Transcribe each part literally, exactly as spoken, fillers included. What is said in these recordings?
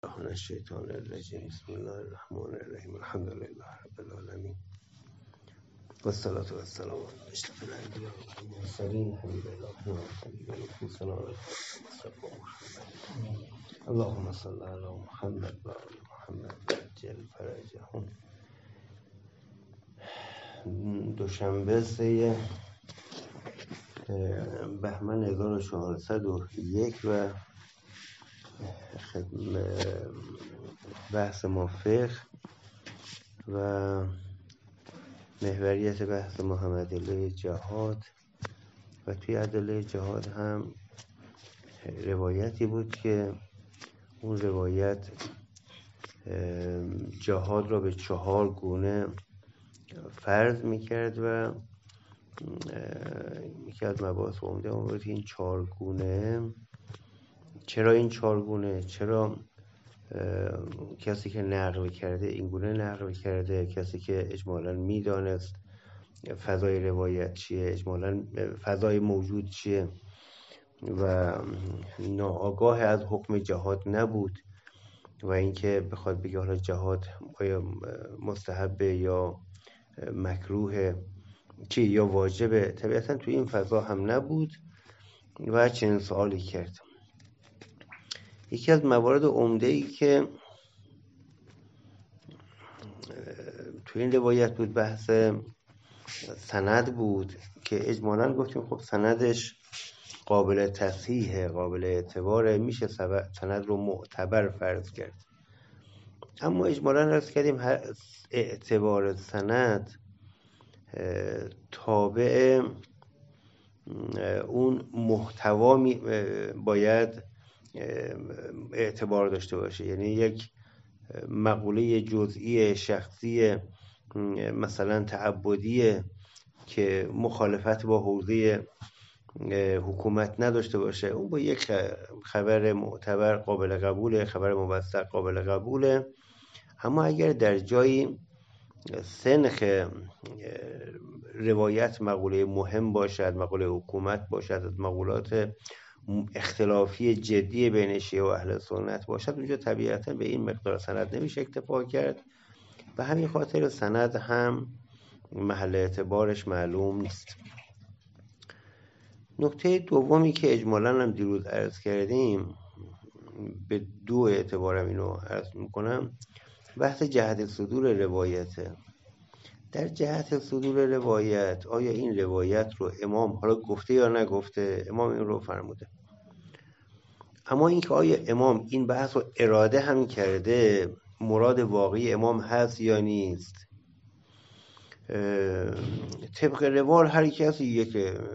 من الشیطان الرجیم بسم الله الرحمن الرحیم الحمد لله رب العالمین و الصلاة و السلام علی اشرف الانبیاء و المرسلین حبیب الله و حبیب نفوسنا و مصطفی محمد اللهم صل علی محمد و آل محمد عجل فرجهم. دوشنبه سه بهمن هزار و چهارصد و یک و بحث ما فقه و محوریت بحث ما هم ادله جهاد و توی ادله جهاد هم روایتی بود که اون روایت جهاد را به چهار گونه فرض میکرد و یکی از مباحث عمده اون بود این چهار گونه چرا این چهار گونه چرا کسی که نقل کرده این گونه نقل کرده، کسی که اجمالاً میدانست فضای روایت چیه، اجمالاً فضای موجود چیه و ناآگاه از حکم جهاد نبود و اینکه بخواد بگه حالا جهاد آیا مستحبه یا مکروه چی یا واجبه، طبیعتاً توی این فضا هم نبود و چنین سوالی کرد. یکی از موارد عمده‌ای که تو این روایت بود بحث سند بود که اجمالاً گفتیم خب سندش قابل تصحیحه، قابل اعتباره، میشه سند رو معتبر فرض کرد. اما اجمالاً عرض کردیم اعتبار سند تابع اون محتوا باید اعتبار داشته باشه، یعنی یک مقوله جزئی شخصی مثلا تعبدی که مخالفت با حوزه حکومت نداشته باشه، اون با یک خبر معتبر قابل قبوله، خبر موثق قابل قبوله. اما اگر در جایی سنخ روایت مقوله مهم باشد، مقوله حکومت باشد، از مقولات اختلافی جدی بین شیعه و اهل سنت باشد، اونجا طبیعتا به این مقدار سند نمیشه اکتفا کرد و همین خاطر سند هم محل اعتبارش معلوم نیست. نکته دومی که اجمالاً هم دیروز عرض کردیم، به دو اعتبارم اینو عرض میکنم، بحث جهت صدور روایته. در جهت صدور روایت آیا این روایت رو امام حالا گفته یا نگفته، امام این رو فرموده، اما اینکه آیا امام این بحث رو اراده هم کرده، مراد واقعی امام هست یا نیست. طبق روال هر کسی یک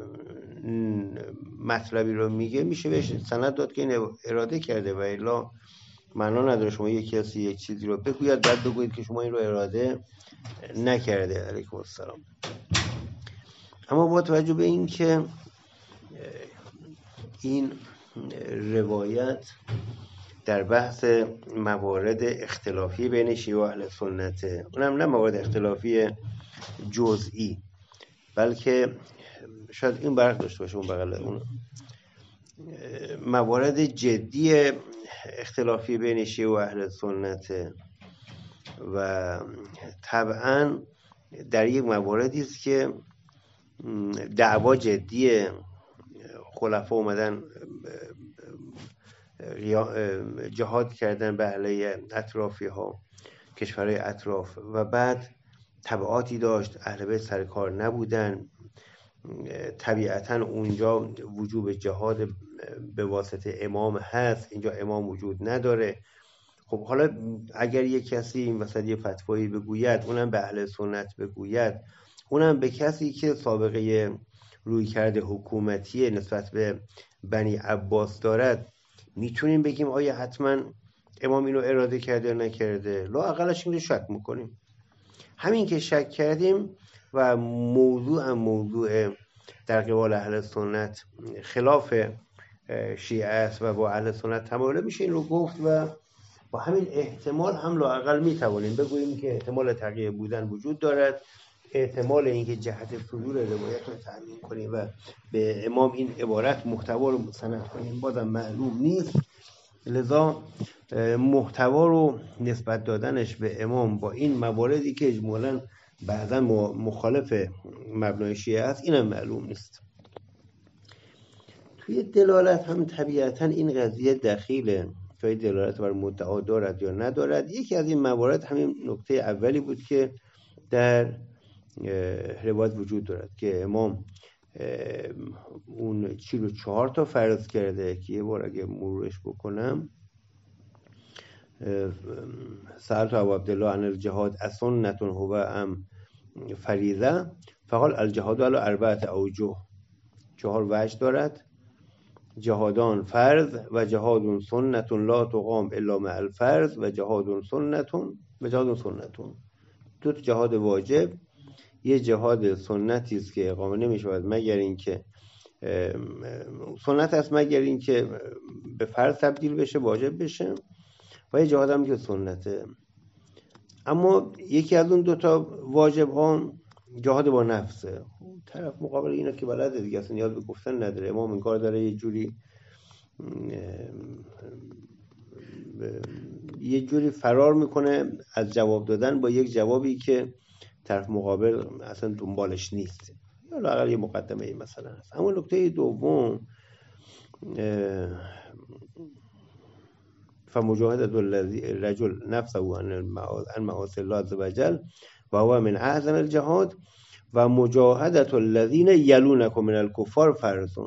مطلبی رو میگه میشه بهش سند داد که این اراده کرده و الا معنا نداره شما یک کسی یک چیزی رو بگوید بعد بگویید که شما این رو اراده نکرده. علیکم السلام. اما با توجه به این که این روایت در بحث موارد اختلافی بین شیعه و اهل سنته، اونم نه موارد اختلافی جزئی بلکه شاید این برق داشته باشه اون بغل اون موارد جدی اختلافی بین شیعه و اهل سنته و طبعا در یک مواردی است که دعوا جدیه، خلفا اومدن جهاد کردن به علیه اطرافی ها، کشورهای اطراف و بعد تبعاتی داشت، اهل بیت سر کار نبودن، طبیعتا اونجا وجوب جهاد به واسطه امام هست، اینجا امام وجود نداره. خب حالا اگر یک کسی این وسط یه فتوایی بگوید، اونم به اهل سنت بگوید، اونم به کسی که سابقه روی کرده حکومتی نسبت به بنی عباس دارد، میتونیم بگیم آیا حتما امام اینو اراده کرده یا نکرده؟ لااقلش این رو شک میکنیم. همین که شک کردیم و موضوع موضوع در قبال اهل سنت خلاف شیعه است و با اهل سنت تمایل میشه این رو گفت و با همین احتمال هم لااقل میتوانیم بگوییم که احتمال تغییر بودن وجود دارد، احتمال اینکه جهت صدور روایت رو تأمین کنیم و به امام این عبارت محتوا رو مستند کنیم بازم معلوم نیست. لذا محتوا رو نسبت دادنش به امام با این مواردی که اجمالاً بعضا مخالف مبنای شیعه است اینم معلوم نیست. توی دلالت هم طبیعتاً این قضیه دخیله که دلالت بر مدعا دارد یا ندارد. یکی از این موارد همین نکته اولی بود که در روایت وجود دارد که امام اون چیل و چهار تا فرض کرده که یه بار اگه مرورش بکنم، سألت ابو عبدالله عن الجهاد اسنة هو ام فریضه فقال الجهاد علی اربعه اوجه، چهار وجه دارد، جهادان فرض و جهاد سنت لا تقام الا مع الفرض و جهاد سنت و جهاد سنت، دو تا جهاد واجب، یه جهاد سنتی است که اقامه نمی‌شود مگر اینکه سنت است مگر اینکه به فرض تبدیل بشه، واجب بشه، و یه جهاد هم که سنته. اما یکی از اون دوتا واجب ها جهاد با نفسه. طرف مقابل اینا که بلده دیگه اصلا نیاز به گفتن نداره. امام این کار داره یه جوری یه جوری فرار میکنه از جواب دادن با یک جوابی که طرف مقابل اصلا دنبالش نیست، یا لااقل یه مقدمه این مثلا هست. اما نکته دوم، فمجاهدة الرجل نفسه عن معاصی الله عز وجل و هو من اعظم الجهاد و مجاهدة الذین یلونکم من الکفار فرض.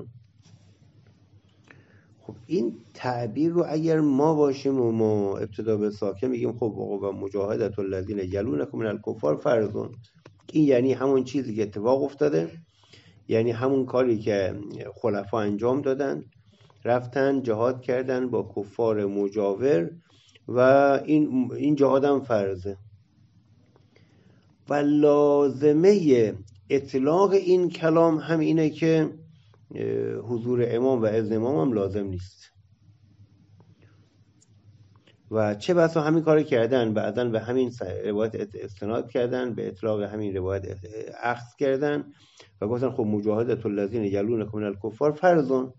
خب این تعبیر رو اگر ما باشیم و ما ابتدا به ساکن میگیم خب و مجاهدة الذین یلونکم من الکفار فرض، این یعنی همون چیزی که اتفاق افتاده، یعنی همون کاری که خلفا انجام دادن، رفتن جهاد کردن با کفار مجاور و این این جهاد هم فرضه. و لازمه اطلاق این کلام هم اینه که حضور امام و اذن امام هم لازم نیست و چه بسا همین کار کردن، بعداً به همین روایت استناد کردن، به اطلاق همین روایت اخذ کردن و گفتن خب مجاهدة الذین یلونکم من الکفار فرضون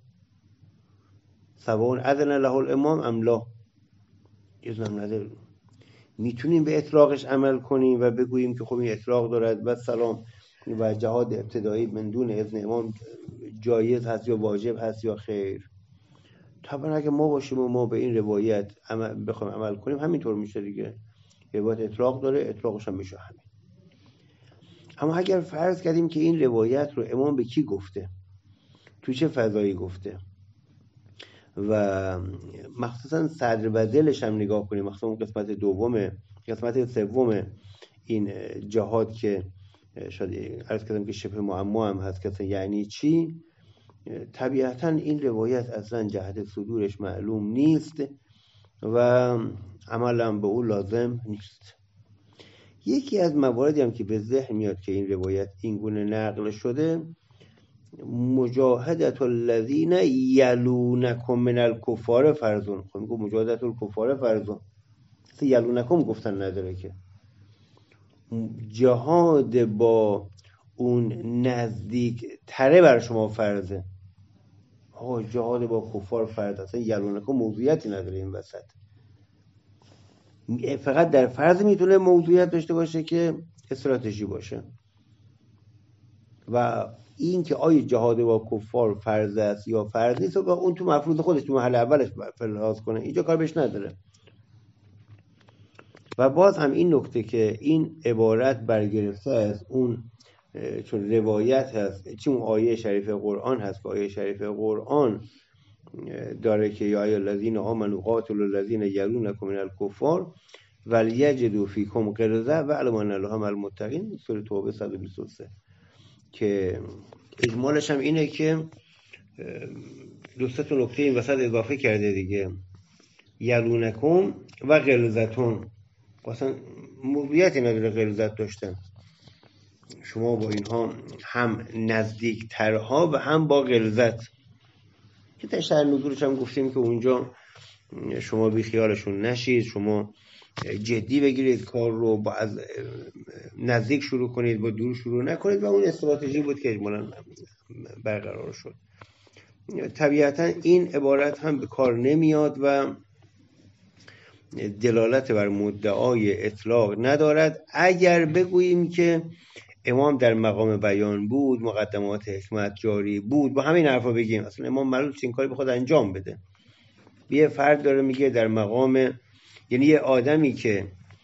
سواء اذن له الامام ام لا. اذن نداره، میتونیم به اطلاقش عمل کنیم و بگوییم که خب این اطلاق دارد و سلام و جهاد ابتدایی من دون اذن امام جایز هست یا واجب هست یا خیر. طبعا اگه ما باشیم و ما به این روایت عمل بخوایم عمل کنیم همینطور میشه دیگه، روایت اطلاق داره، اطلاقش هم میشه همین. اما اگر فرض کردیم که این روایت رو امام به کی گفته، تو چه فضایی گفته و مخصوصا صدر و دلش هم نگاه کنیم، مخصوصا اون قسمت دوم قسمت سوم این جهاد که شاید عرض کردم که شبه معما هم هست که یعنی چی، طبیعتا این روایت اصلا جهت صدورش معلوم نیست و عملا به اون لازم نیست. یکی از مواردی هم که به ذهن میاد که این روایت این گونه نقل شده، مجاهدة الذین یلونکم من الکفار فرضون. خب میگه مجاهدة الکفار فرضون، یلونکم گفتن نداره که جهاد با اون نزدیک تره بر شما فرضه. آقا جهاد با کفار فرض، اصلا یلونکم موضوعیتی نداره این وسط، فقط در فرض میتونه موضوعیت داشته باشه که استراتژی باشه. و این که آیا جهاد با کفار فرض است یا فرض نیست و اون تو مفروض خودش تو محل اولش فرض کنه، اینجا کار بهش نداره. و باز هم این نکته که این عبارت برگرفته از اون چون روایت هست، چون آیه شریف قرآن هست که آیه شریف قرآن داره که یا ایها الذین آمنوا قاتلوا الذین یلونکم من الکفار ولیجدوا فیکم غلظه واعلموا ان الله مع المتقین، سوره توبه صد و بیست و سه، که اجمالش هم اینه که دو سه تا نکته این وسط اضافه کرده دیگه، یلونکم و غلظتون، اصلا موضوعیتی نداره غلظت داشتن، شما با اینها هم نزدیک ترها و هم با غلظت، که در شهر نزولش هم گفتیم که اونجا شما بی خیالشون نشید، شما جدی بگیرید کار رو، با از نزدیک شروع کنید با دور شروع نکنید و اون استراتژی بود که اجمالاً برقرار شد. طبیعتاً این عبارت هم به کار نمیاد و دلالت بر مدعای اطلاق ندارد اگر بگوییم که امام در مقام بیان بود، مقدمات حکمت جاری بود، با همین حرفا بگیم اصلا امام معلوم این کاری بخواد انجام بده. یه فرد داره میگه در مقام، یعنی یه آدمی که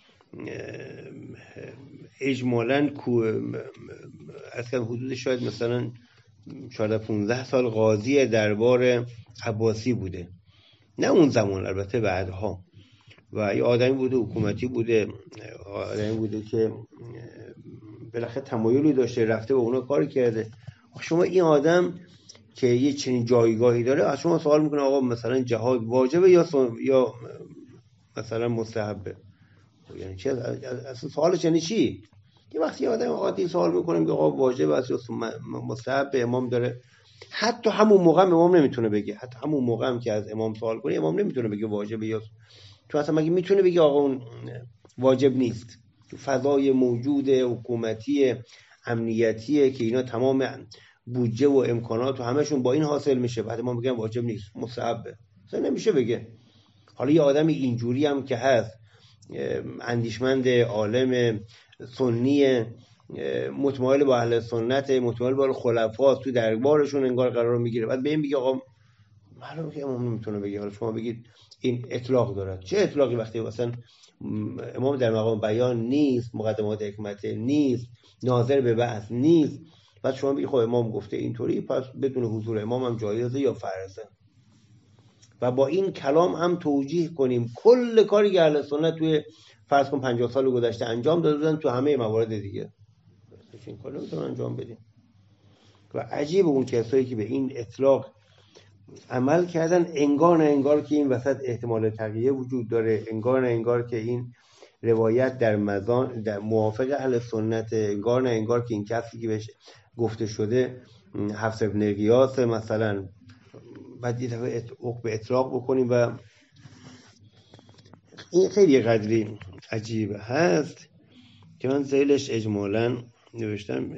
اجمالاً اصلا حدود شاید مثلا چهارده پانزده سال قاضی دربار عباسی بوده، نه اون زمان، البته بعدها، و یه آدمی بوده حکومتی بوده، آدمی بوده که بالاخره تمایلی داشته، رفته با اونا کار کرده. شما این آدم که یه چنین جایگاهی داره از شما سوال میکنه آقا مثلا جهاد واجبه یا یا مثلا مستحبه؟ یعنی چه اصلا سوالش یعنی چی؟ یه وقتی یه آدم عادی سوال میکنه میگه آقا واجب است یا مستحبه، امام داره، حتی همون موقع امام نمیتونه بگه، حتی همون موقع هم که از امام سوال کنه امام نمیتونه بگه واجبه یا تو اصلا مگه میتونه بگه آقا اون واجب نیست؟ تو فضای موجود حکومتی امنیتیه که اینا تمام بودجه و امکانات و همشون با این حاصل میشه، بعد ما بگم واجب نیست مستحبه، اصلا نمیشه بگه. حالا یه آدم اینجوری هم که هست، اندیشمند عالم سنی متمایل با اهل سنت، متمایل با خلفا، تو دربارشون انگار قرار میگیره، بعد به این بگه آقا معلومه که امام نمیتونه بگه. حالا شما بگید این اطلاق دارد. چه اطلاقی وقتی مثلا امام در مقام بیان نیست، مقدمات حکمت نیست، ناظر به بعث نیست، بعد شما بگید خب امام گفته اینطوری پس بدون حضور امام هم جایزه یا فرضه، و با این کلام هم توجیه کنیم کل کاری که اهل سنت توی فرض کن پنجاه سال گذشته انجام داده بودن تو همه موارد دیگه، این کار نمیتونن انجام بدیم. و عجیب اون کسایی که به این اطلاق عمل کردن، انگار نه انگار که این وسط احتمال تغییر وجود داره، انگار نه انگار که این روایت در مزان در موافق اهل سنت، انگار نه انگار که این کسی که بهش گفته شده حفص بن غیاث مثلا، بعد یه دفعه به اطلاق بکنیم و این خیلی قدری عجیب هست که من ذیلش اجمالاً نوشتم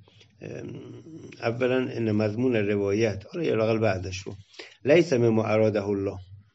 اولا ان مضمون روایت، حالا یا لااقل بعدش رو، لیس مما اراده الله،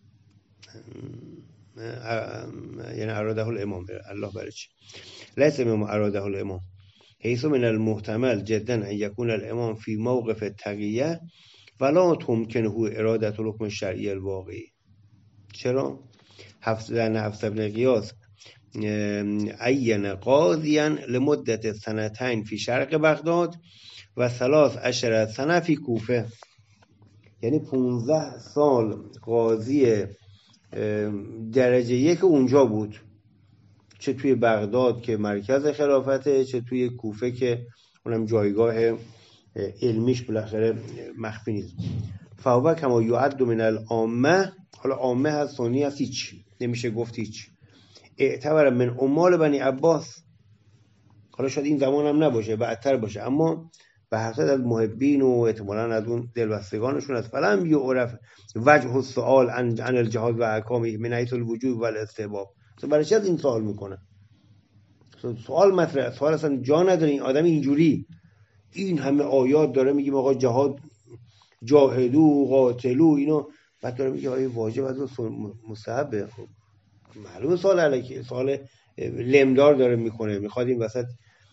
یعنی اراده الامام، الله برای چی؟ لیس مما اراده الامام حیث من المحتمل جدا ان یکون الامام فی موقف التقیه ولا تمکنه اراده الحکم الشرعی الواقعی. چرا؟ حفص بن غیاث عین قاضیا لمدت سنتین فی شرق بغداد و ثلاث عشر سنه فی کوفه، یعنی پونزده سال قاضی درجه یک اونجا بود، چه توی بغداد که مرکز خلافته، چه توی کوفه که اونم جایگاه علمیش بالاخره مخفی نیست. فهو کما یعد من العامه، حالا عامه هست سنی هست، هیچ نمیشه گفت هیچ، اعتبر من عمال بنی عباس، حالا شاید این زمان هم نباشه بعدتر باشه، اما به هر صورت از محبین و احتمالاً از اون دلبستگانشون از فلم یعرف وجه السؤال عن الجهاد و احکامه من حیث الوجوب و الاستحباب. برای چی از این سوال میکنه؟ سوال مطرح، سوال اصلا جا نداره. این آدم اینجوری این همه آیات داره میگیم آقا جهاد جاهدو قاتلو اینو، بعد داره میگه آیه واجب از مستحبه. خب معلومه سوال علیکی، سوال لمدار داره میکنه، میخواد این وسط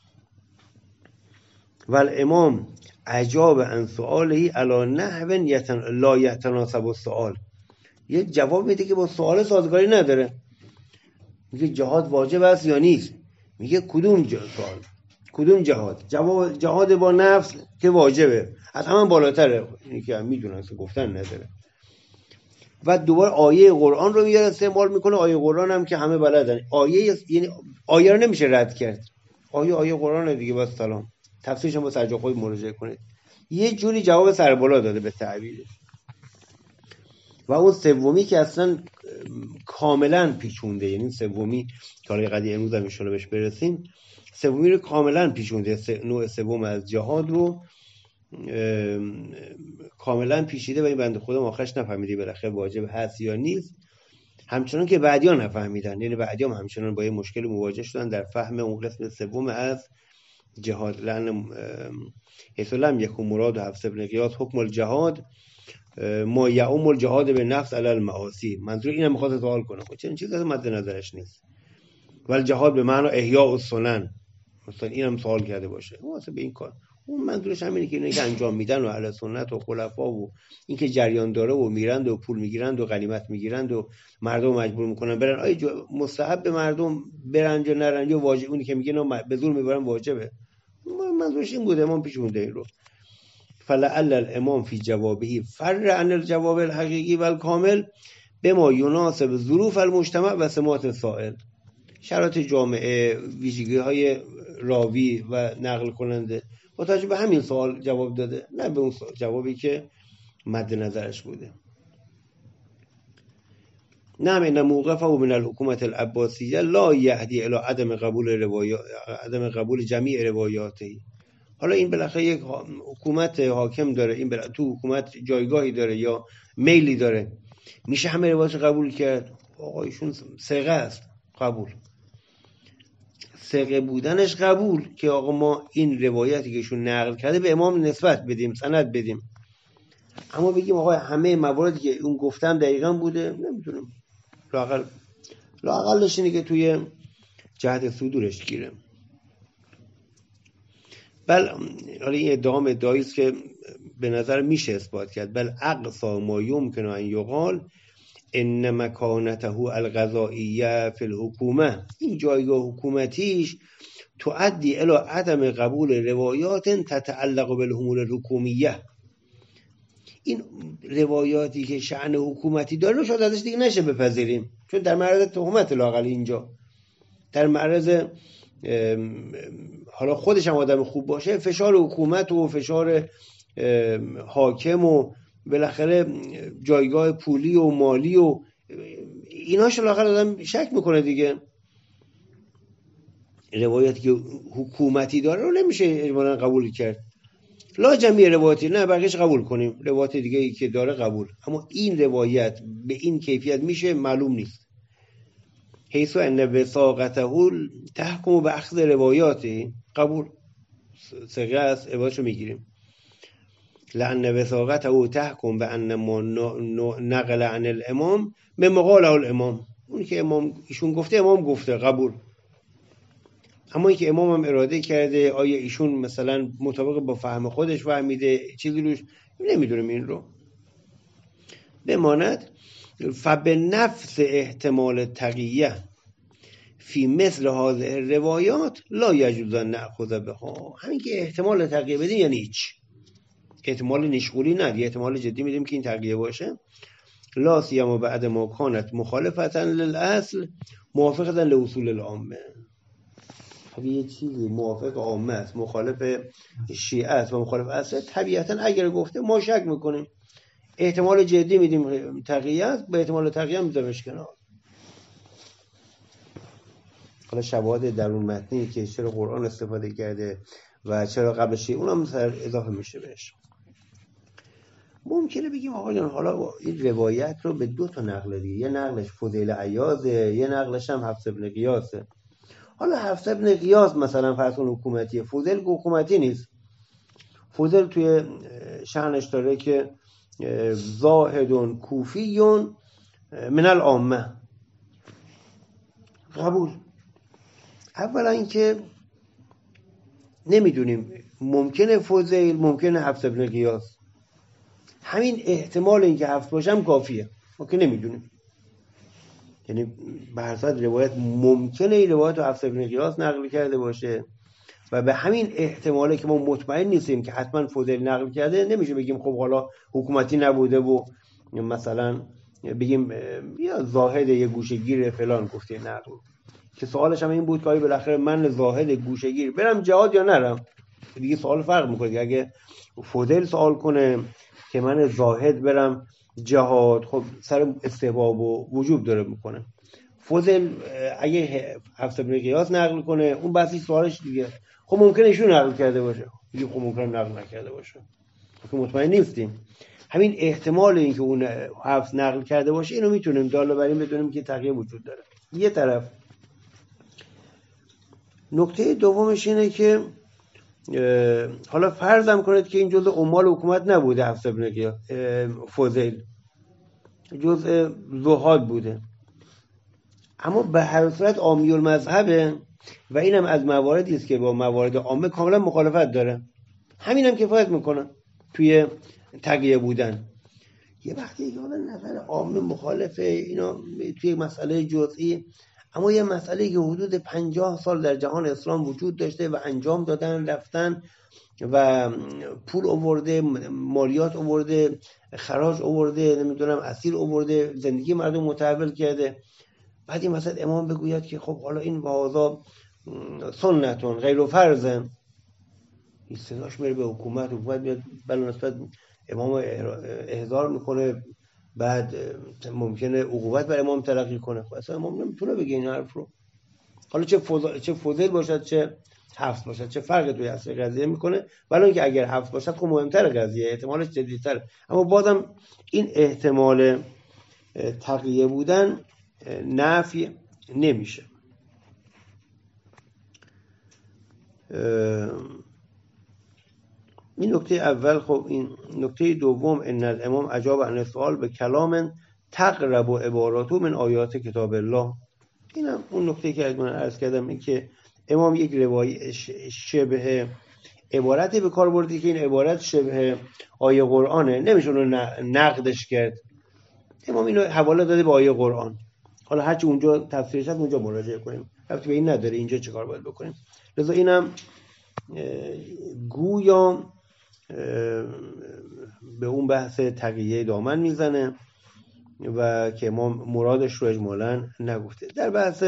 ول امام عجاب عن سؤاله علی نحو یتن لا یتناسب السؤال، یه جواب میده که با سوال سازگاری نداره. میگه جهاد واجب است یا نیست؟ میگه کدوم سوال، کدوم جهاد؟ جواب جهاد با نفس که واجبه، از همون بالاتره، اینی که هم میدونن که گفتن نداره. و دوباره آیه قرآن رو میاره استعمال میکنه، آیه قرآن هم که همه بلدن، آیه یعنی آیه رو نمیشه رد کرد، آیه آیه قرآن دیگه، بس سلام، تفسیرش هم با سرجا خود مراجعه کنید. یه جوری جواب سربالا داده به تعبیرش. و اون سومی که اصلا کاملا پیچونده، یعنی سومی که حالا قضیه امروز هم ان شاءالله بهش برسیم، سومی رو کاملا پیچونده، نوع سوم از جهاد رو کاملا پیچیده و این بنده خدا آخرش نفهمیده بالاخره واجب هست یا نیست، همچنان که بعدیان نفهمیدن، یعنی بعدیان هم همچنان با یه مشکل مواجه شدن در فهم اون قسم سوم از جهاد. لأن حیث لم یکن مراد حفص بن غیاث حکم الجهاد ما یعم الجهاد به نفس علی المعاصی. منظور اینم میخواد سوال کنه خب چنین چیزی مد نظرش نیست. ولی جهاد به معنی احیاء السنن مثلا اینم سوال کرده باشه واسه به این کار، اون منظورش همینه که اینو که انجام میدن و اهل سنت و خلفا و اینکه جریان داره و میرند و پول میگیرند و غنیمت میگیرند و مردم مجبور میکنن برن. آیا مستحب به مردم برن یا نرن یا واجب؟ اونی که میگه به زور میبرن واجبه. منظورش این بوده، امام پیش مونده این رو. فلعل الامام فی جوابه فر عن الجواب الحقیقی و الکامل بما یناسب ظروف المجتمع و سمات السائل. شرایط جامعه، ویژگی های راوی و نقل کننده با توجه به همین سوال جواب داده، نه به اون جوابی که مد نظرش بوده. نه من موقفه و من الحکومت العباسیه لا یهدی الی عدم قبول روایات عدم قبول جمیع روایاتی. حالا این بالاخره یک حکومت حاکم داره، این بالاخره تو حکومت جایگاهی داره یا میلی داره، میشه همه روایات قبول کرد؟ آقا ایشون ثقه است، قبول. ثقه بودنش قبول که آقا ما این روایتی که ایشون نقل کرده به امام نسبت بدیم، سند بدیم. اما بگیم آقا همه مواردی که اون گفتم دقیقاً بوده، نمیتونم. لااقل لااقلش اینه که توی جهت صدورش گیره. بل حالا این ادعام ادعایی است که به نظر میشه اثبات کرد. بل اقصا ما یمکن ان یقال ان مکانته القضائیه فی الحکومه، این جایگاه حکومتیش تؤدی الی عدم قبول روایات تتعلق بالامور الحکومیه. این روایاتی که شأن حکومتی داره رو شاید ازش دیگه نشه بپذیریم، چون در معرض تهمت لااقل اینجا در معرض حالا خودش هم آدم خوب باشه، فشار حکومت و فشار حاکم و بالاخره جایگاه پولی و مالی و ایناش لااقل آدم شک میکنه دیگه. روایتی که حکومتی داره رو نمیشه اجمالاً قبول کرد. لا جمعی روایتی، نه بقیش قبول کنیم، روایت دیگه ای که داره قبول، اما این روایت به این کیفیت میشه معلوم نیست. حیث ان وثاقته تحکم به اخذ روایاتی، قبول ثقه است، عبارتشو میگیریم. لان وثاقته تحکم به ان ما نقل عن الامام به مقاله الامام، اون که امام ایشون گفته امام گفته، قبول. اما اینکه امام هم اراده کرده، آیا ایشون مثلا مطابق با فهم خودش فهمیده چیزی روش، نمیدونم این رو. بماند فبنفس احتمال تقیه فی مثل هذه الروایات لا یجوز ان نأخذ بها. همین که احتمال تقیه بدیم یعنی هیچ احتمال نشغولی نه، یه احتمال جدی میدیم که این تقیه باشه. لا سیما بعد ما کانت مخالفتا للاصل موافقتا لاصول العامه. اگه یه چیزی موافق عامه است، مخالف شیعه است و مخالف اصل، طبیعتا اگر گفته ما شک میکنیم، احتمال جدی میدیم تقیه است، به احتمال تقیه میذاریمش کنار. حالا شواهد درون متنی که چرا قرآن استفاده کرده و چرا قبل شیعه اونم اضافه میشه بهش. ممکنه بگیم آقا جان حالا این روایت رو به دو تا نقل دیگه، یه نقلش فضیل عیاضه، یه نقلش هم حفص ابن قیاسه. حالا حفص ابن قیاس مثلا فرض کن حکومتیه، فضیل حکومتی نیست. فضیل توی شأنش داره که زاهدون کوفیون من العامه، قبول. اولا اینکه نمیدونیم، ممکنه فضیل، ممکنه حفص ابن قیاس، همین احتمال اینکه حفص باشم کافیه، ما که نمیدونیم. یعنی برصد روایت ممکنه این روایت رو حفص ابن قیاس نقل کرده باشه و به همین احتماله که ما مطمئن نیستیم که حتما فضیل نقل کرده، نمیشه بگیم خب حالا حکومتی نبوده و مثلا بگیم یا زاهد یه گوشه‌گیر فلان گفته نقل. که سوالش هم این بود که آیا بالاخره من زاهد گوشه‌گیر برم جهاد یا نرم؟ دیگه سوال فرق میکنه. اگه فضیل سوال کنه که من زاهد برم جهاد، خب سر استحباب و وجوب داره میکنه. فضیل اگه حفص ابن قیاس نقل کنه، اون بحثی سوالش دیگه، خب ممکنه ایشون نقل کرده باشه، دیگه خب ممکنه نقل نکرده باشه، که مطمئن نیستیم. همین احتمال این که اون حفص نقل کرده باشه، اینو میتونیم داله بریم بدونیم که تقیه وجود داره. یه طرف. نکته دومش اینه که حالا فرضم کنید که این جزء عمال حکومت نبوده، حفص بن فضیل جزء زهاد بوده، اما به هر صورت عامی المذهبه و اینم از مواردی است که با موارد عامه کاملا مخالفت داره. همینم کفایت میکنه توی تقیه بودن. یه وقتی که نظر عامه مخالفه اینا توی مسئله جزئی، اما یه مسئله که حدود پنجاه سال در جهان اسلام وجود داشته و انجام دادن، رفتن و پول آورده، مالیات آورده، خراج آورده، نمیدونم اسیر آورده، زندگی مردم متحول کرده، بعد این وسط امام بگوید که خب حالا این واضا سنتون غیر فرضن، این صداش میره به حکومت، حکومت میاد بلا نسبت امام احضار میکنه، بعد ممکنه عقوبت بر امام تلقی کنه. خب اصلا امام نمیتونه بگه این حرف رو. حالا چه فضل چه فضل باشد چه حفظ باشد، چه فرقی توی اصل قضیه میکنه؟ ولی اینکه اگر حفظ باشد خب مهمتر قضیه، احتمالش جدی‌تر، اما بازم این احتمال تقیه بودن نفی نمیشه. این نکته اول. خب این نکته دوم، ان الامام اجاب عن السؤال به کلام تقرب و عباراتو من آیات کتاب الله. اینم اون نکته که من عرض کردم، این که امام یک روایت شبه عبارتی به کار برده که این عبارت شبه آیه قرآنه، نمیشه رو نقدش کرد. امام اینو حواله داده به آیه قرآن. حالا هرچی اونجا تفسیرش هست اونجا مراجعه کنیم، ربطی به این نداره اینجا چه کار باید بکنیم. لذا اینم گویا به اون بحث تقیه دامن میزنه و که امام مرادش رو اجمالاً نگفته. در بحث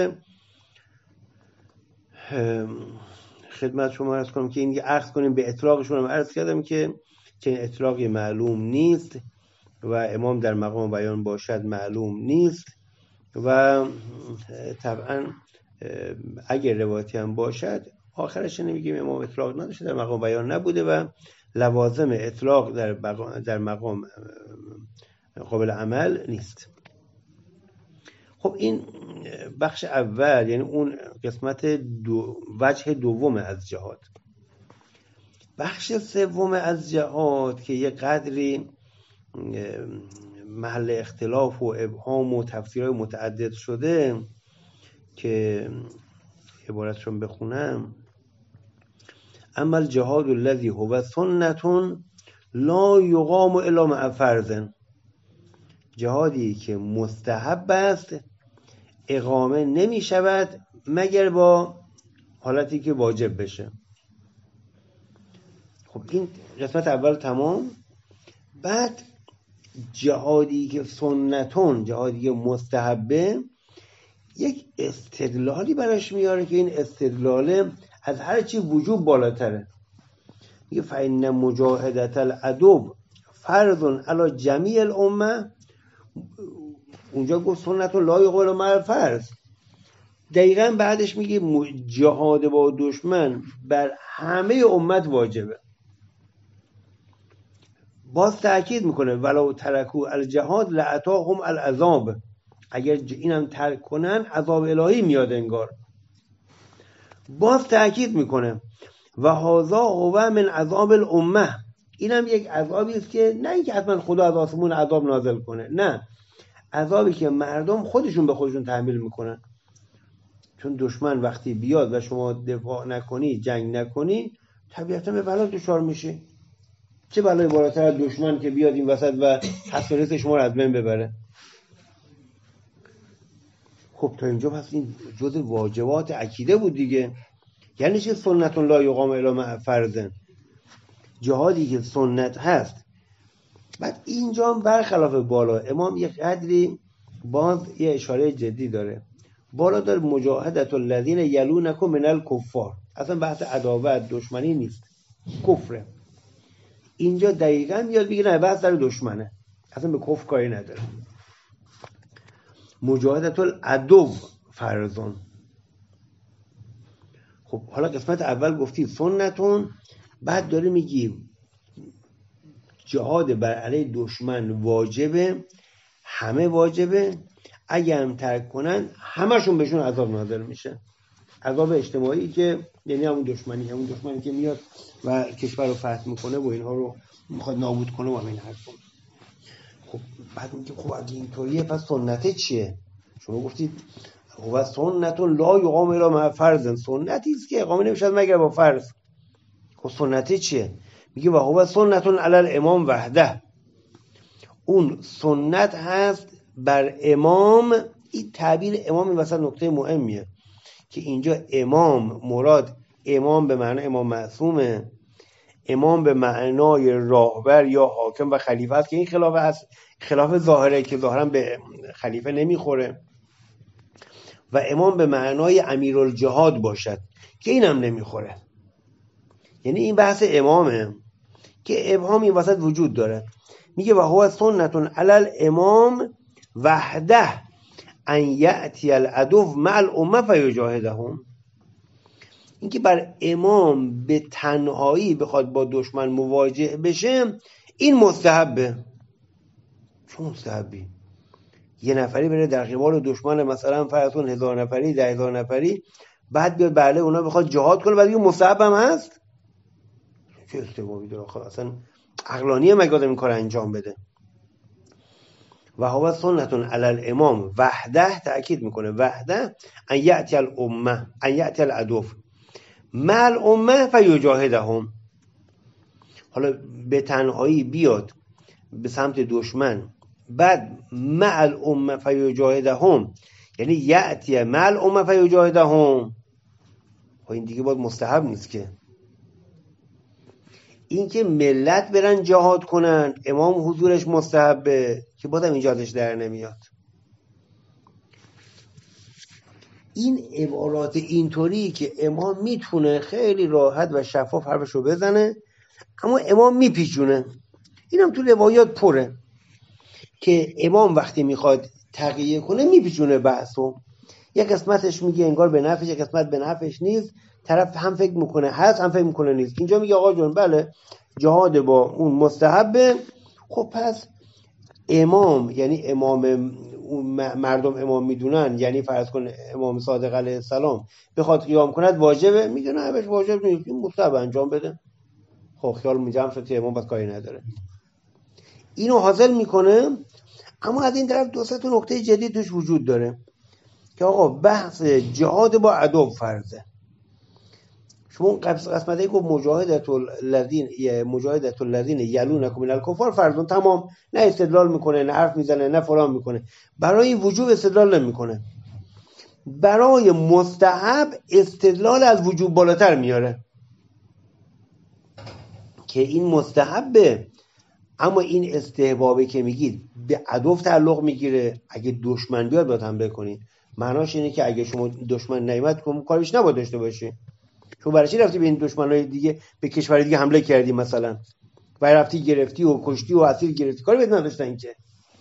خدمت شما عرض کنم که این عرض کنیم به اطلاقشون هم عرض کردم که چنین اطلاقی معلوم نیست و امام در مقام بیان باشد معلوم نیست و طبعا اگر روایتی هم باشد آخرش نمیگیم امام اطلاق نداشته، در مقام بیان نبوده و لوازم اطلاق در در مقام قابل عمل نیست. خب این بخش اول، یعنی اون قسمت دو، وجه دوم از جهاد. بخش سوم از جهاد که یه قدری محل اختلاف و ابهام و تفسیرهای متعدد شده که عبارتشون بخونم: اما الجهاد الذي هو سنة لا يقام الا مع فرض. جهادی که مستحب است اقامه نمی شود مگر با حالتی که واجب بشه. خب این قسمت اول تمام. بعد جهادی که سنتون، جهادی که مستحبه، یک استدلالی براش میاره که این استدلال از هر چی وجوب بالاتره. میگه فإن مجاهدة العدو فرض علی جمیع الامه. اونجا گفت سنت لا یقال مع الفرض، دقیقاً بعدش میگه جهاد با دشمن بر همه امت واجبه. باز تأکید میکنه ولو ترکوا الجهاد لاتاهم العذاب. اگر اینم ترک کنن عذاب الهی میاد انگار. باز تأکید میکنه و هذا هو من عذاب الامه. اینم یک عذابی است که نه اینکه حتما خدا از آسمون عذاب نازل کنه، نه، عذابی که مردم خودشون به خودشون تحمیل میکنن. چون دشمن وقتی بیاد و شما دفاع نکنی، جنگ نکنی، طبیعتا به بلا دچار میشی. چه بلای بالاتر از دشمن که بیاد این وسط و حساسیت شما رو از بین ببره؟ خب تا اینجا پس این جزء واجبات عقیده بود دیگه. یعنی چه سنت لا یقام الا مع فرض؟ جهادی که سنت هست. بعد اینجا برخلاف بالا امام یک قدری باز یه اشاره جدی داره. بالا داره مجاهدت الذین یلونکم من الکفار. اصلا بحث عداوت دشمنی نیست، کفره. اینجا دقیقاً میاد میگه نه، بحث در دشمنه، اصلا به کفر کاری نداره. مجاهدت العدو فرضون. خب حالا قسمت اول گفتی سنتون، بعد داره میگی جهاد بر علیه دشمن واجبه، همه واجبه، اگه هم ترک کنن همشون بهشون عذاب نازل میشه. عذاب اجتماعی که یعنی همون دشمنی همون دشمنی که میاد و کشور رو فتح میکنه و اینها رو میخواد نابود کنه و همین حرفا. خب بعد میگه خب اگه اینطوریه پس سنت چیه؟ شما گفتید هو سنت لا یقام الا مع فرض، سنتی است که اقامه نمیشه مگر با فرض. خب سنت چیه؟ میگه و هو سنت علی الامام وحده، اون سنت هست بر امام. این تعبیر امام این وسط نکته مهمیه که اینجا امام مراد امام به معنی امام معصومه، امام به معنای راهبر یا حاکم و خلیفه است که این خلاف هست، خلاف ظاهره که ظاهرا به خلیفه نمیخوره، و امام به معنای امیرالجهاد باشد که اینم نمیخوره. یعنی این بحث امامه که ابهام این وسط وجود داره. میگه و هو سنت علی الامام وحده ان یأتی العدو مع الامه فیجاهدهم، اینکه بر امام به تنهایی بخواد با دشمن مواجه بشه این مستحبه. چون مستحبی یه نفری بره در قبال دشمن مثلا فرضون هزار نفری ده هزار نفری بعد بیاد بله اونا بخواد جهاد کنه بعد یه مستحب هم هست؟ چه استبابی داره آخه اصلا عقلانیه مگه آدم این کار انجام بده؟ و هو سنت علی الامام وحده، تأکید میکنه وحده ان یأتی الامه ان یأتی العدو مع الامه فیجاهدهم، حالا به تنهایی بیاد به سمت دشمن بعد مع الامه فیجاهدهم یعنی یأتی مع الامه فیجاهدهم. این دیگه باید مستحب نیست که، این که ملت برن جهاد کنن امام حضورش مستحبه که بازم اینجا ازش در نمیاد. این عبارات اینطوری که امام میتونه خیلی راحت و شفاف حرفشو بزنه اما امام میپیچونه، اینم تو روایات پره که امام وقتی میخواد تقیه کنه میپیچونه بحثو، یک قسمتش میگه انگار به نفعش یک قسمت به نفعش نیست، طرف هم فکر میکنه هست هم فکر میکنه نیست. اینجا میگه آقا جون بله جهاد با اون مستحبه، خب پس امام یعنی امام مردم امام میدونن یعنی فرض کن امام صادق علیه السلام بخواد قیام کند واجبه، میگه نه بهش واجب نیست این مستحب انجام بده. خب خیال میجم شد که امام بس کاری نداره، اینو حاصل میکنه. اما از این طرف دو سه تا نکته جدید توش وجود داره که آقا بحث جهاد با عدو فرضه. شما قسمتی که مجاهدت الذین مجاهدت الذین یلونکم من الکفار فرضون تمام، نه استدلال میکنه نه حرف میزنه نه فلان میکنه، برای وجوب استدلال نمیکنه، برای مستحب استدلال از وجوب بالاتر میاره که این مستحبه. اما این استحبابه که میگید به عدو تعلق میگیره، اگه دشمن بیاد باید حمله کنید، معناش اینه که اگه شما دشمن نیامد کارش نباید داشته باشی. شما برای چی رفتی به این دشمنای دیگه به کشور دیگه حمله کردی مثلا و رفتی گرفتی و کشتی و اسیر گرفتی، کاری بهت نداشتن که.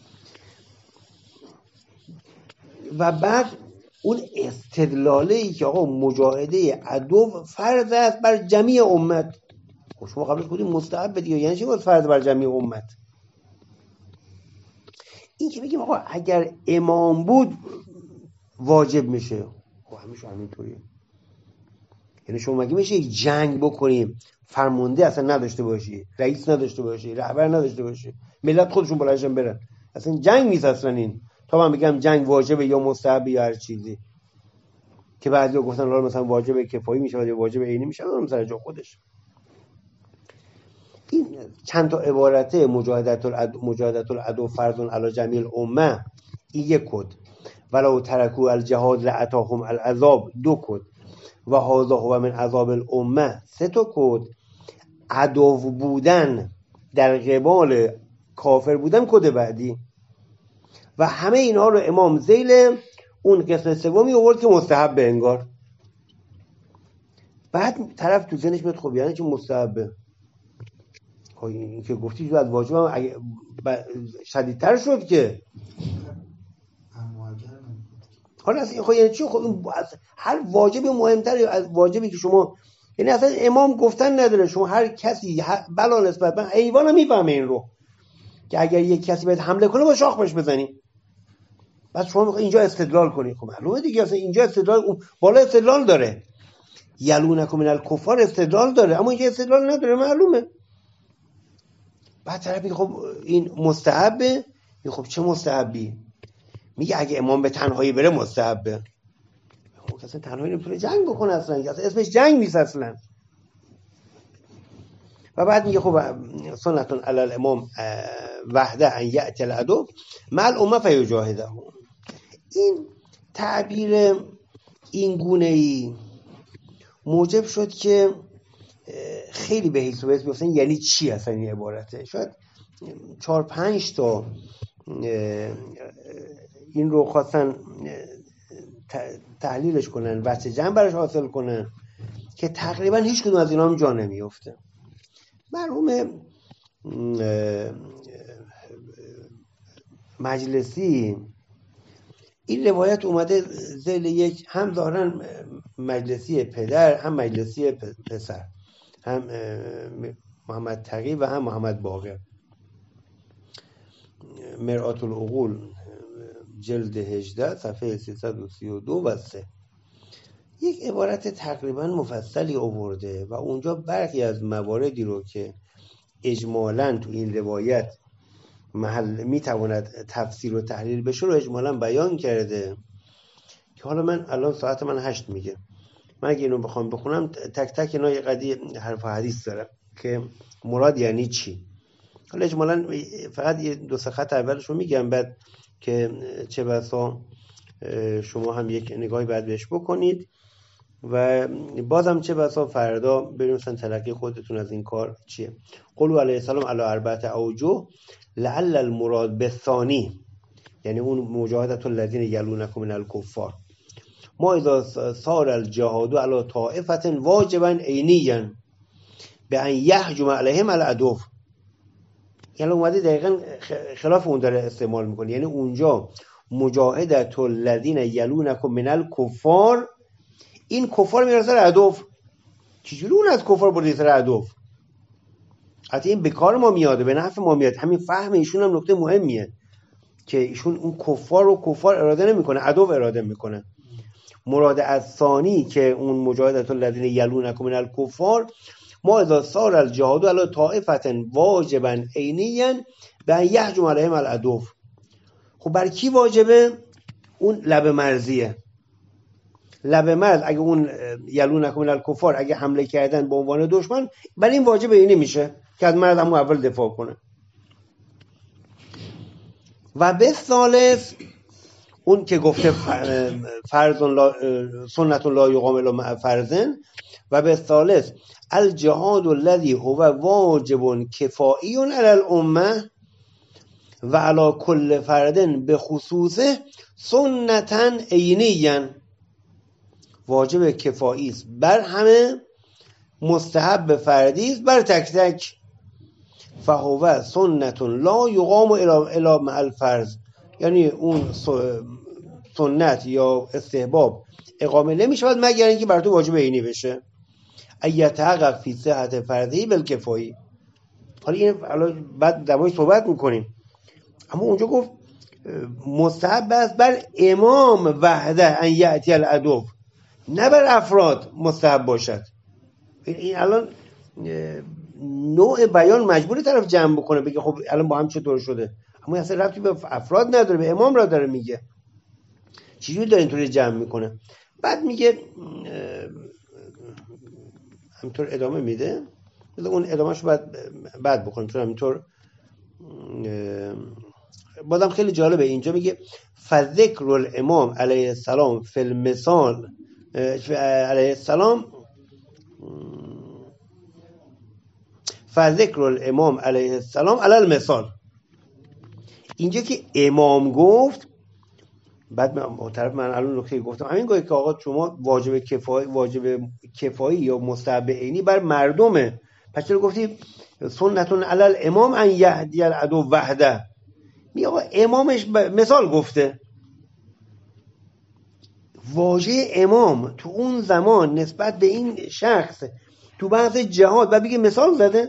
و بعد اون استدلالی که آقا مجاهده عدو فرض است بر جمعی امت، خب شما قبلش گفتید مستحب دیگه، یعنی چی بود فرض بر جمعی امت؟ این که بگیم آقا اگر امام بود واجب میشه، خب همیشه همینطوریه. یعنی شما مگه میشه یک جنگ بکنیم فرمانده اصلا نداشته باشی، رئیس نداشته باشی، رهبر نداشته باشی، ملت خودشون بلنشن برن؟ اصلا جنگ نیست اصلا این. تا من بگم جنگ واجبه یا مستحب یا هر چیزی که بعضیا گفتن حالا مثلا واجبه کفایی میشه یا واجب عینی میشه، اون سر جا خودش. این چند تا عبارته مجاهدت العدو مجاهدت العدو فرض علی جمیع الامه این یک کد، ولو ترکوا الجهاد لاتاهم العذاب دو کد، و هذا هو من عذاب الامه سه تا کد، عدو بودن در قبال کافر بودن کد بعدی. و همه اینها رو امام ذیل اون قسم سومی آورد که مستحب انگار. بعد طرف تو ذهنش میاد خب یعنی چه مستحبه؟ خب این که گفتی جو از واجب هم اگه شدیدتر شد که حالا اصلا خب یعنی چی؟ خب هر واجب مهمتر از واجبی که شما، یعنی اصلا امام گفتن نداره، شما هر کسی بلا نسبت به حیوان هم میفهمه این رو که اگر یک کسی باید حمله کنه با شاخ بهش بزنی. بعد شما میخوای اینجا استدلال کنی. خب معلومه دیگه اصلا اینجا استدلال، بالا استدلال داره، یلونکم من الکفار استدلال داره، اما اینجا استدلال نداره، معلومه. بعد طرف میگه خب این مستحبه. میگه خب چه مستحبی؟ میگه اگه امام به تنهایی بره مستحبه. خب اصلا تنهایی نمیتونه جنگ بکنه، اصلا اصلا اسمش جنگ نیست اصلا. و بعد میگه خب سنتون علی الامام وحده ان یأتی العدو مع الامه فیجاهده. این تعبیر این گونه‌ای موجب شد که خیلی به حیث و بحث بیفتن یعنی چی اصلا این عبارته. شاید چهار پنج تا این رو خواستن تحلیلش کنن، وجه جمع براش حاصل کنن که تقریبا هیچ کدوم از اینا هم جا نمیفته. مرحوم مجلسی این روایت اومده ذیل یک، هم ظاهرا مجلسی پدر هم مجلسی پسر، هم محمد تقی و هم محمد باقر، مرآت العقول جلد هجده صفحه سیصد و سی و دو و سه، یک عبارت تقریبا مفصلی آورده و اونجا برخی از مواردی رو که اجمالاً تو این روایت محل میتواند تفسیر و تحلیل بشه رو اجمالاً بیان کرده که حالا من الان ساعت من هشت میگه، من اگه اینو بخوام بخونم تک تک اینا یه قضیه حرف و حدیث دارم که مراد یعنی چی. حالا اجمالاً فقط یه دو سه خط اولش رو میگم، بعد که چه بسا شما هم یک نگاهی بعد بهش بکنید و بازم چه بسا فردا بریم مثلا تلقی خودتون از این کار چیه. قولوا علیه السلام علی اربعه اوجه لعل المراد بالثانی، یعنی اون مجاهدت الذین یلونکم من الکفار، ما اذا صار الجهاد علی طائفه واجبا عینیا بان یهجم علیهم العدو. یعنی اومده دقیقاً خلاف اون داره استعمال میکنه، یعنی اونجا مجاهدت الذین یلونکم من الکفار، این کفار میره سر عدو. چجوری اون از کفار برده سر عدو؟ حتی این به کار ما میاده، به نفع ما میاد. همین فهم ایشون هم نکته مهمیه که ایشون اون کفار رو کفار اراده نمیکنه، عدو اراده میکنه. مراد از ثانی که اون مجاهدت الذین یلونکم من الکفار ما اذا صار الجهاد علی طائفه واجبا عینیا بان یهجم علیهم العدو. خب برای کی واجبه؟ اون لب مرزیه. لب مرز اگه اون یلونکم من الکفار اگه حمله کردن به عنوان دشمن، برای این واجب عینی میشه که از مرز همون اول دفاع کنه. و به ثالث اون که گفته فرض لا سنت لا یقام الا مع فرضن، و به ثالث الجهاد الذی هو واجب کفایی علی الامه و علی کل فرد به خصوصه سنتا عینیا، واجب کفایی است بر همه، مستحب فردی است بر تک تک. فهو سنت لا یقام الا مع الفرض، یعنی اون سنت یا استحباب اقامه نمیشود مگر اینکه بر تو واجب عینی بشه. ایتحقق فی صحت فردی بالکفایی. حالا این بعد دمای صحبت میکنیم، اما اونجا گفت مستحب است بر امام وحده ان یأتی العدو، نه بر افراد مستحب باشد. این الان نوع بیان مجبوری طرف جمع بکنه بگه خب الان با هم چطور شده، اما اصلا ربطی به افراد نداره، به امام را داره میگه. چجوری داره اینطوری جمع میکنه؟ بعد میگه همینطور ادامه میده، اون ادامهش رو بعد بعد بکنیم چون همینطور بازم خیلی جالبه. اینجا میگه فذکر الامام علیه السلام فی المثال علیه السلام فذکر الامام علیه السلام علی المثال. اینجا که امام گفت، بعد من طرف من الان نکته گفتم همین گاهی که آقا شما واجب کفایی واجب کفایی یا مستحب عینی بر مردمه، پس چرا گفتی سنتون علی الامام ان یهدی العدو وحده؟ می آقا امامش مثال گفته. واژه امام تو اون زمان نسبت به این شخص تو بحث جهاد و بگه مثال زده.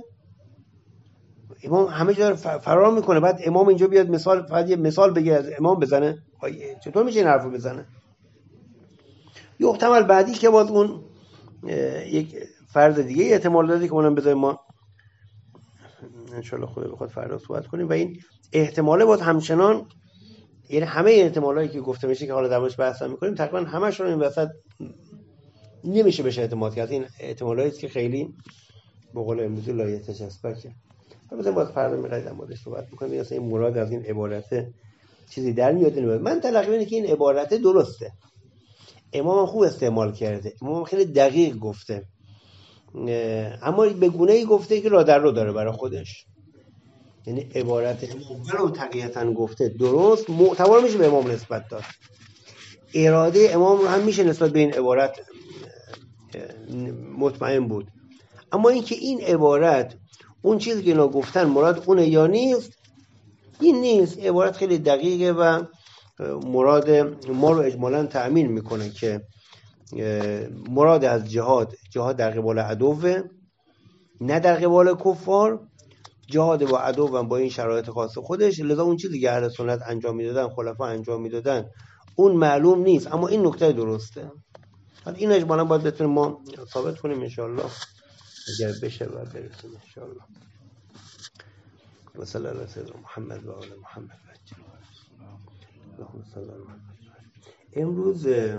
امام همه جا فرار میکنه، بعد امام اینجا بیاد مثال فقط یه مثال بگه از امام بزنه. چطور میشه این حرفو بزنه؟ یحتمل بعدی که باز اون یک فرض دیگه احتمال داده که اونم بذاریم ما انشالله خدا بخواد فردا صحبت کنیم و این احتماله باز همچنان، یعنی همه احتمالایی که گفته میشه که حالا در موردش بحث می‌کنیم تقریبا همشون این وسط نمیشه بهش اعتماد کرد. این احتمالایی است که خیلی به قول امروزی لایه تشسبکه. مثلا باز فردا می‌خوایم در موردش صحبت بکنیم. مثلا این مراد از این عبارت چیزی در میاد نمیاد. من تلقی اینه که این عبارت درسته، امام خوب استعمال کرده، امام خیلی دقیق گفته، اما به گونه‌ای گفته که را در رو داره برای خودش. یعنی عبارت امام ولو تقییتاً گفته درست، معتبر میشه به امام نسبت داد. اراده امام رو هم میشه نسبت به این عبارت مطمئن بود. اما اینکه این عبارت اون چیزی که اینا گفتن مراد اونه یا نیست، این نیست. عبارت خیلی دقیقه و مراد ما رو اجمالاً تأمین میکنه که مراد از جهاد جهاد در قبال عدوه، نه در قبال کفار. جهاد با عدو و با این شرایط خاص خودش، لذا اون چیزی که اهل سنت انجام میدادن، خلفا انجام میدادن، اون معلوم نیست. اما این نکته درسته. حالا این اجمالاً باید بتونیم ما ثابت کنیم ان شاء الله، اگر بشه و برسیم ان شاء الله. و صلی الله علی سیدنا محمد و آل محمد. اللهم صل علی محمد. امروز